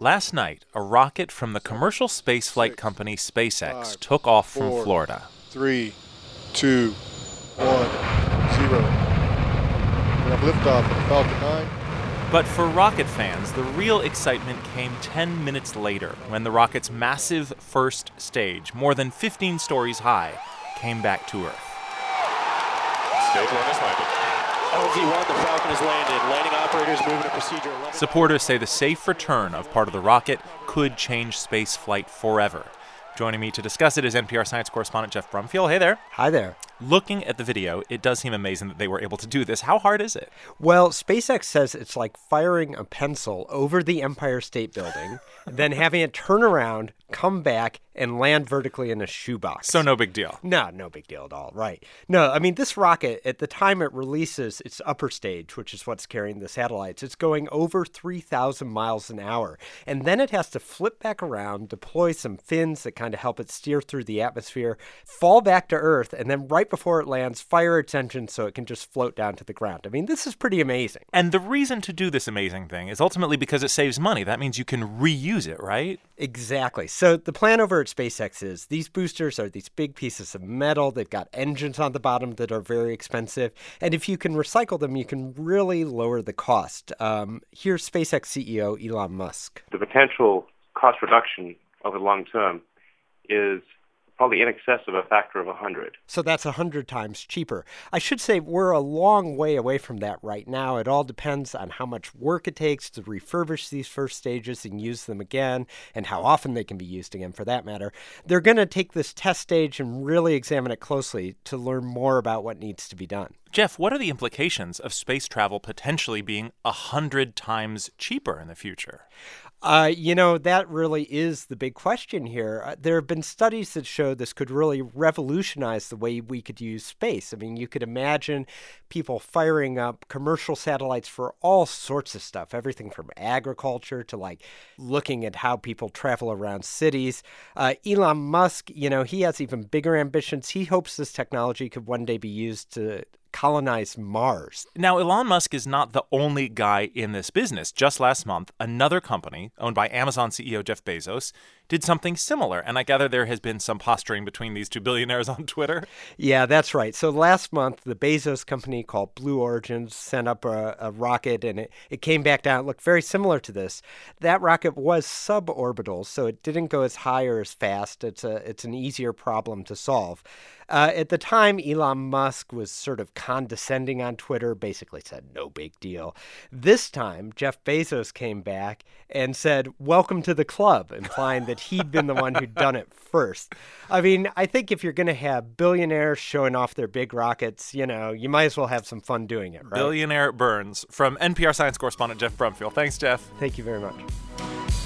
Last night, a rocket from the commercial spaceflight company SpaceX took off from Florida. 3, 2, 1, 0. We have liftoff of Falcon 9. But for rocket fans, the real excitement came 10 minutes later when the rocket's massive first stage, more than 15 stories high, came back to Earth. Stage 1 is landed. LZ-1, the Falcon is landed. Landing operators moving to procedure 11. Supporters say the safe return of part of the rocket could change space flight forever. Joining me to discuss it is NPR science correspondent Jeff Brumfiel. Hey there. Hi there. Looking at the video, it does seem amazing that they were able to do this. How hard is it? Well, SpaceX says it's like firing a pencil over the Empire State Building, then having it turn around, come back, and land vertically in a shoebox. So no big deal. No big deal at all, right. No, I mean, this rocket, at the time it releases its upper stage, which is what's carrying the satellites, it's going over 3,000 miles an hour. And then it has to flip back around, deploy some fins that kind of help it steer through the atmosphere, fall back to Earth, and then right before it lands, fire its engine so it can just float down to the ground. I mean, this is pretty amazing. And the reason to do this amazing thing is ultimately because it saves money. That means you can reuse it, right? Exactly. So the plan over at SpaceX is these boosters are these big pieces of metal. They've got engines on the bottom that are very expensive. And if you can recycle them, you can really lower the cost. Here's SpaceX CEO Elon Musk. The potential cost reduction over the long term is probably in excess of a factor of 100. So that's 100 times cheaper. I should say we're a long way away from that right now. It all depends on how much work it takes to refurbish these first stages and use them again, and how often they can be used again, for that matter. They're going to take this test stage and really examine it closely to learn more about what needs to be done. Jeff, what are the implications of space travel potentially being 100 times cheaper in the future? That really is the big question here. There have been studies that show this could really revolutionize the way we could use space. I mean, you could imagine people firing up commercial satellites for all sorts of stuff, everything from agriculture to looking at how people travel around cities. Elon Musk, he has even bigger ambitions. He hopes this technology could one day be used to colonize Mars. Now, Elon Musk is not the only guy in this business. Just last month, another company owned by Amazon CEO Jeff Bezos did something similar. And I gather there has been some posturing between these two billionaires on Twitter. Yeah, that's right. So last month, the Bezos company called Blue Origin sent up a rocket, and it came back down. It looked very similar to this. That rocket was suborbital, so it didn't go as high or as fast. It's an easier problem to solve. At the time, Elon Musk was sort of condescending on Twitter, basically said, no big deal. This time, Jeff Bezos came back and said, welcome to the club, implying that he'd been the one who'd done it first. I mean, I think if you're going to have billionaires showing off their big rockets, you might as well have some fun doing it, right? Billionaire Burns. From NPR science correspondent Jeff Brumfiel. Thanks, Jeff. Thank you very much.